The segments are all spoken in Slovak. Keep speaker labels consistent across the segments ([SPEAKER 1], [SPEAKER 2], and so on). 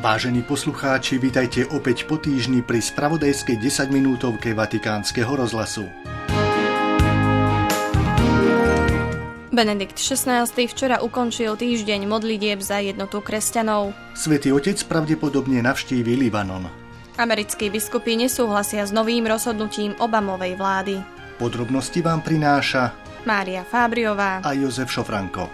[SPEAKER 1] Vážení poslucháči, vitajte opäť po týždni pri spravodajskej 10-minútovke Vatikánskeho rozhlasu.
[SPEAKER 2] Benedikt XVI včera ukončil týždeň modlitieb za jednotu kresťanov.
[SPEAKER 1] Svätý Otec pravdepodobne navštívi Libanon.
[SPEAKER 2] Americkí biskupy nesúhlasia s novým rozhodnutím Obamovej vlády.
[SPEAKER 1] Podrobnosti vám prináša
[SPEAKER 2] Mária Fábriová
[SPEAKER 1] a Jozef Šofranko.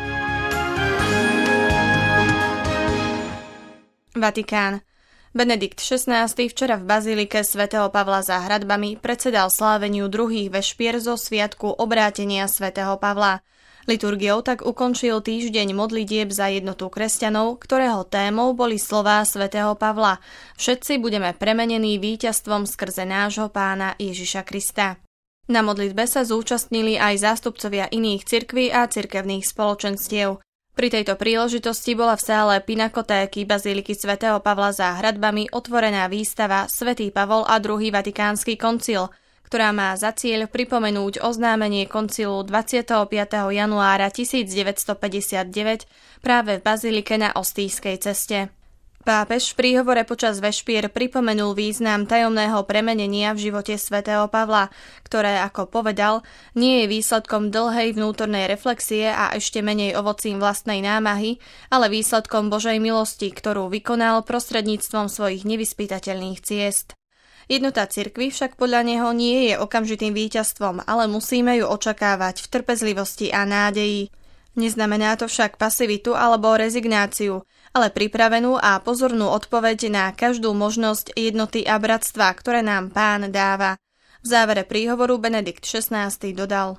[SPEAKER 2] Vatikán. Benedikt XVI včera v bazílike svätého Pavla za hradbami predsedal sláveniu druhých vešpier zo sviatku obrátenia svätého Pavla. Liturgiou tak ukončil týždeň modlitieb za jednotu kresťanov, ktorého témou boli slová svätého Pavla. Všetci budeme premenení víťazstvom skrze nášho Pána Ježiša Krista. Na modlitbe sa zúčastnili aj zástupcovia iných cirkví a cirkevných spoločenstiev. Pri tejto príležitosti bola v sále pinakotéky bazíliky svätého Pavla za hradbami otvorená výstava Svätý Pavol a druhý Vatikánsky koncil, ktorá má za cieľ pripomenúť oznámenie koncilu 25. januára 1959 práve v bazílike na Ostijskej ceste. Pápež v príhovore počas vešpier pripomenul význam tajomného premenenia v živote svätého Pavla, ktoré, ako povedal, nie je výsledkom dlhej vnútornej reflexie a ešte menej ovocím vlastnej námahy, ale výsledkom Božej milosti, ktorú vykonal prostredníctvom svojich nevyspytateľných ciest. Jednota cirkvi však podľa neho nie je okamžitým víťazstvom, ale musíme ju očakávať v trpezlivosti a nádeji. Neznamená to však pasivitu alebo rezignáciu, ale pripravenú a pozornú odpoveď na každú možnosť jednoty a bratstva, ktoré nám Pán dáva. V závere príhovoru Benedikt XVI dodal: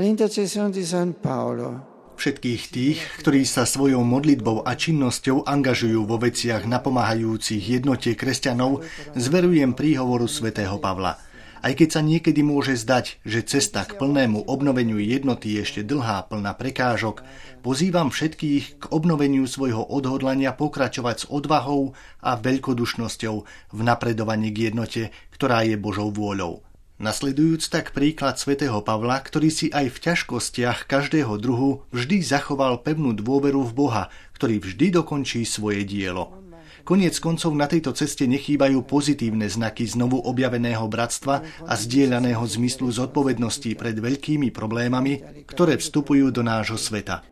[SPEAKER 1] Všetkých tých, ktorí sa svojou modlitbou a činnosťou angažujú vo veciach napomáhajúcich jednote kresťanov, zverujem príhovoru svätého Pavla. Aj keď sa niekedy môže zdať, že cesta k plnému obnoveniu jednoty je ešte dlhá, plná prekážok, pozývam všetkých k obnoveniu svojho odhodlania pokračovať s odvahou a veľkodušnosťou v napredovaní k jednote, ktorá je Božou vôľou. Nasledujúc tak príklad svätého Pavla, ktorý si aj v ťažkostiach každého druhu vždy zachoval pevnú dôveru v Boha, ktorý vždy dokončí svoje dielo. Koniec koncov na tejto ceste nechýbajú pozitívne znaky znovu objaveného bratstva a zdieľaného zmyslu zodpovednosti pred veľkými problémami, ktoré vstupujú do nášho sveta.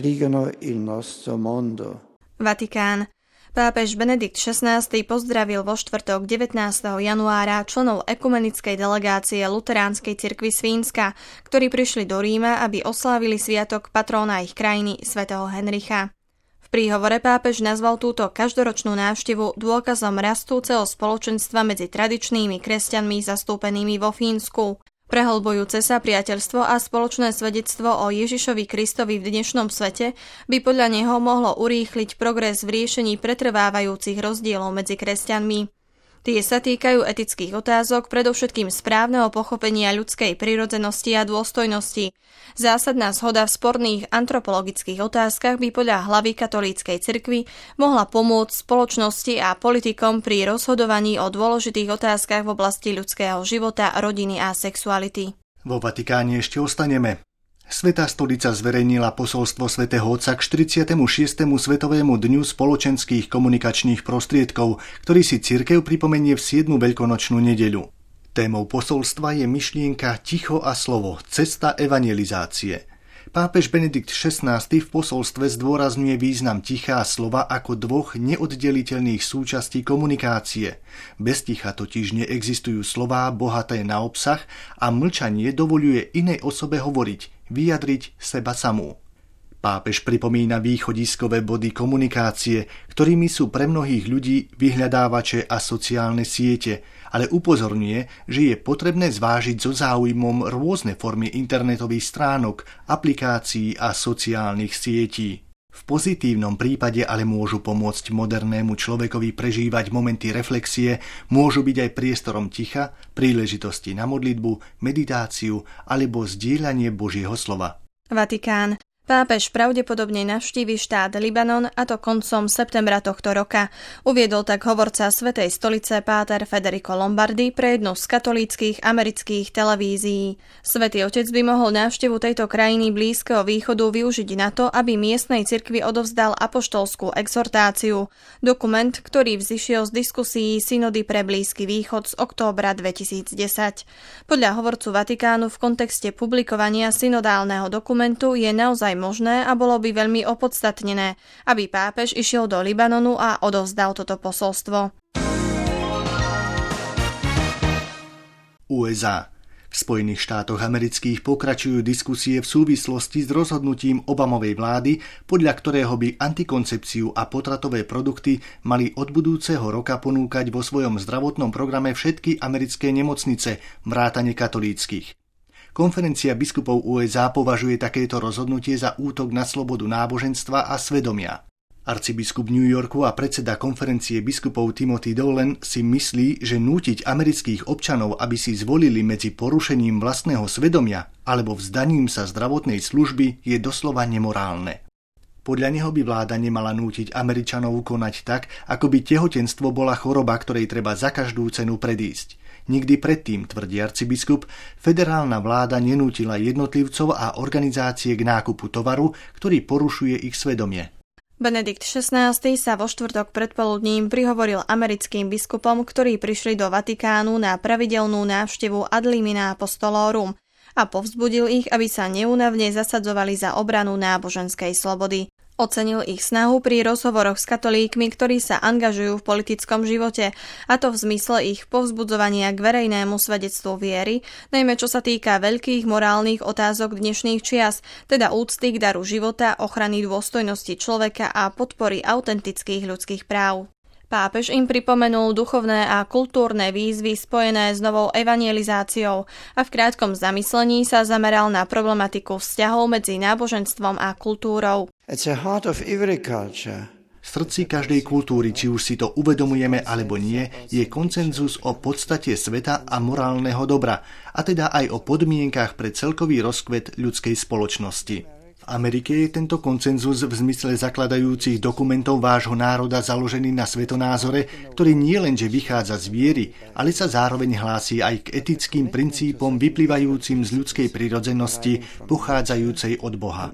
[SPEAKER 2] Vatikán. Pápež Benedikt XVI pozdravil vo štvrtok 19. januára členov ekumenickej delegácie Luteránskej cirkvi z Fínska, ktorí prišli do Ríma, aby oslávili sviatok patróna ich krajiny svätého Henricha. V príhovore pápež nazval túto každoročnú návštevu dôkazom rastúceho spoločenstva medzi tradičnými kresťanmi zastúpenými vo Fínsku. Prehlbujúce sa priateľstvo a spoločné svedectvo o Ježišovi Kristovi v dnešnom svete by podľa neho mohlo urýchliť progres v riešení pretrvávajúcich rozdielov medzi kresťanmi. Tie sa týkajú etických otázok, predovšetkým správneho pochopenia ľudskej prirodzenosti a dôstojnosti. Zásadná zhoda v sporných antropologických otázkach by podľa hlavy katolíckej cirkvi mohla pomôcť spoločnosti a politikom pri rozhodovaní o dôležitých otázkach v oblasti ľudského života, rodiny a sexuality.
[SPEAKER 1] Vo Vatikáne ešte ostaneme. Svätá stolica zverejnila posolstvo svätého Otca k 46. Svetovému dňu spoločenských komunikačných prostriedkov, ktorý si cirkev pripomenie v 7. veľkonočnú nedeľu. Témou posolstva je myšlienka Ticho a slovo, cesta evangelizácie. Pápež Benedikt XVI v posolstve zdôrazňuje význam ticha a slova ako dvoch neoddeliteľných súčastí komunikácie. Bez ticha totiž neexistujú slová bohaté na obsah a mlčanie dovoľuje inej osobe hovoriť, vyjadriť seba samú. Pápež pripomína východiskové body komunikácie, ktorými sú pre mnohých ľudí vyhľadávače a sociálne siete, ale upozorňuje, že je potrebné zvážiť so záujmom rôzne formy internetových stránok, aplikácií a sociálnych sietí. V pozitívnom prípade ale môžu pomôcť modernému človekovi prežívať momenty reflexie, môžu byť aj priestorom ticha, príležitosti na modlitbu, meditáciu alebo zdieľanie Božieho slova.
[SPEAKER 2] Vatikán. Pápež pravdepodobne navštívi štát Libanon, a to koncom septembra tohto roka. Uviedol tak hovorca Svätej stolice páter Federico Lombardi pre jednu z katolíckych amerických televízií. Svätý Otec by mohol návštevu tejto krajiny Blízkeho východu využiť na to, aby miestnej cirkvi odovzdal apoštolskú exhortáciu, dokument, ktorý vzišiel z diskusií synody pre Blízky východ z októbra 2010. Podľa hovorcu Vatikánu v kontexte publikovania synodálneho dokumentu je naozaj možné a bolo by veľmi opodstatnené, aby pápež išiel do Libanonu a odovzdal toto posolstvo.
[SPEAKER 1] USA. V Spojených štátoch amerických pokračujú diskusie v súvislosti s rozhodnutím Obamovej vlády, podľa ktorého by antikoncepciu a potratové produkty mali od budúceho roka ponúkať vo svojom zdravotnom programe všetky americké nemocnice, vrátane katolíckych. Konferencia biskupov USA považuje takéto rozhodnutie za útok na slobodu náboženstva a svedomia. Arcibiskup New Yorku a predseda konferencie biskupov Timothy Dolan si myslí, že nútiť amerických občanov, aby si zvolili medzi porušením vlastného svedomia alebo vzdaním sa zdravotnej služby, je doslova nemorálne. Podľa neho by vláda nemala nútiť Američanov konať tak, ako by tehotenstvo bola choroba, ktorej treba za každú cenu predísť. Nikdy predtým, tvrdí arcibiskup, federálna vláda nenútila jednotlivcov a organizácie k nákupu tovaru, ktorý porušuje ich svedomie.
[SPEAKER 2] Benedikt XVI sa vo štvrtok predpoludním prihovoril americkým biskupom, ktorí prišli do Vatikánu na pravidelnú návštevu Ad limina apostolorum, a povzbudil ich, aby sa neúnavne zasadzovali za obranu náboženskej slobody. Ocenil ich snahu pri rozhovoroch s katolíkmi, ktorí sa angažujú v politickom živote, a to v zmysle ich povzbudzovania k verejnému svedectvu viery, najmä čo sa týka veľkých morálnych otázok dnešných čias, teda úcty k daru života, ochrany dôstojnosti človeka a podpory autentických ľudských práv. Pápež im pripomenul duchovné a kultúrne výzvy spojené s novou evangelizáciou a v krátkom zamyslení sa zameral na problematiku vzťahov medzi náboženstvom a kultúrou.
[SPEAKER 1] V srdci každej kultúry, či už si to uvedomujeme alebo nie, je konsenzus o podstate sveta a morálneho dobra, a teda aj o podmienkach pre celkový rozkvet ľudskej spoločnosti. V Amerike je tento konsenzus v zmysle zakladajúcich dokumentov vášho národa založený na svetonázore, ktorý nie lenže vychádza z viery, ale sa zároveň hlási aj k etickým princípom vyplývajúcim z ľudskej prirodzenosti, pochádzajúcej od Boha.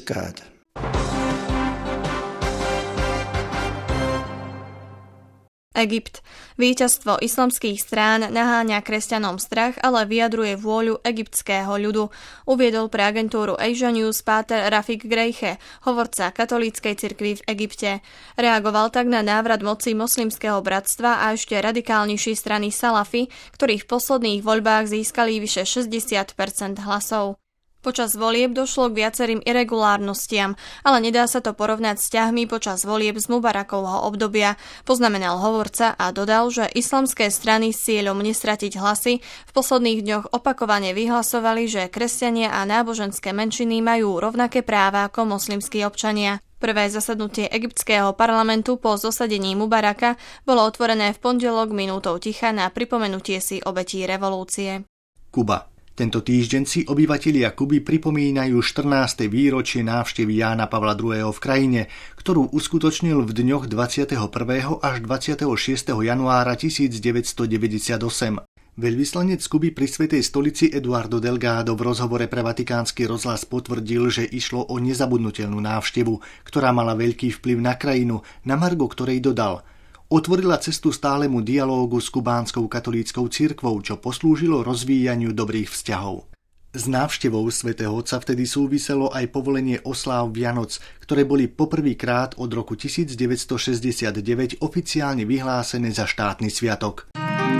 [SPEAKER 2] Egypt. Víťazstvo islamských strán naháňa kresťanom strach, ale vyjadruje vôľu egyptského ľudu, uviedol pre agentúru Asia News páter Rafik Greiche, hovorca katolíckej cirkvi v Egypte. Reagoval tak na návrat moci moslimského bratstva a ešte radikálnejší strany Salafi, ktorí v posledných voľbách získali vyše 60% hlasov. Počas volieb došlo k viacerým irregulárnostiam, ale nedá sa to porovnať s ťahmi počas volieb z Mubarakovho obdobia, poznamenal hovorca a dodal, že islamské strany s cieľom nestratiť hlasy v posledných dňoch opakovane vyhlasovali, že kresťania a náboženské menšiny majú rovnaké práva ako moslimskí občania. Prvé zasadnutie egyptského parlamentu po zosadení Mubaraka bolo otvorené v pondelok minútou ticha na pripomenutie si obetí revolúcie.
[SPEAKER 1] Kuba. Tento týždeň si obyvatelia Kuby pripomínajú 14. výročie návštevy Jána Pavla II. V krajine, ktorú uskutočnil v dňoch 21. až 26. januára 1998. Veľvyslanec Kuby pri Svätej stolici Eduardo Delgado v rozhovore pre Vatikánsky rozhlas potvrdil, že išlo o nezabudnutelnú návštevu, ktorá mala veľký vplyv na krajinu, na margo ktorej dodal: otvorila cestu stálemu dialógu s kubánskou katolíckou cirkvou, čo poslúžilo rozvíjaniu dobrých vzťahov. S návštevou svätého Otca vtedy súviselo aj povolenie osláv Vianoc, ktoré boli poprvýkrát od roku 1969 oficiálne vyhlásené za štátny sviatok.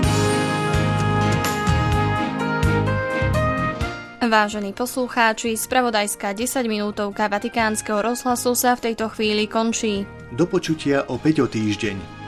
[SPEAKER 2] Vážení poslucháči, spravodajská 10-minútovka Vatikánskeho rozhlasu sa v tejto chvíli končí.
[SPEAKER 1] Do počutia opäť o týždeň.